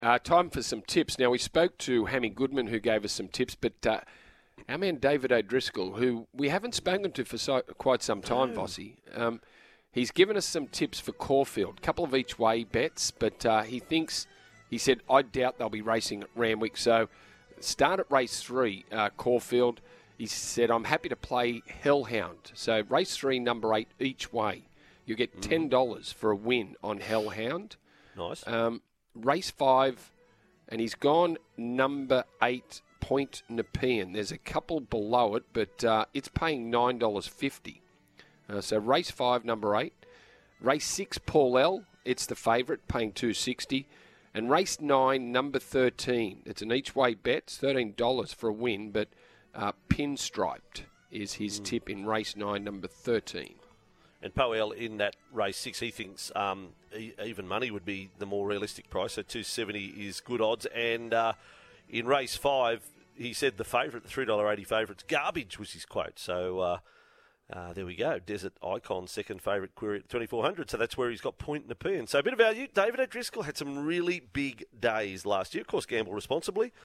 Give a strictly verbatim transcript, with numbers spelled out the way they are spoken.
Uh, time for some tips. Now, we spoke to Hammy Goodman, who gave us some tips, but uh, our man David O'Driscoll, who we haven't spoken to for so, quite some time, Oh. Vossi, um, he's given us some tips for Caulfield. A couple of each way bets, but uh, he thinks, he said, I doubt they'll be racing at Randwick. So start at race three, uh, Caulfield. He said, I'm happy to play Hellhound. So race three, number eight, each way. You get ten dollars mm. for a win on Hellhound. Nice. Um, race five, and he's gone number eight, Point Nepean. There's a couple below it, but uh, it's paying nine dollars fifty. Uh, so race five, number eight. Race six, Paul L. It's the favourite, paying two dollars sixty. And race nine, number thirteen. It's an each-way bet. It's thirteen dollars for a win, but uh, Pinstriped is his mm. tip in race nine, number thirteen. And Powell in that race six, he thinks um, e- even money would be the more realistic price. So two seventy is good odds. And uh, in race five, he said the favourite, the three dollars eighty favourite's garbage was his quote. So uh, uh, there we go. Desert Icon, second favourite query at twenty-four hundred. So that's where he's got Point Nepean. So a bit of value. David O'Driscoll had some really big days last year. Of course, gamble responsibly.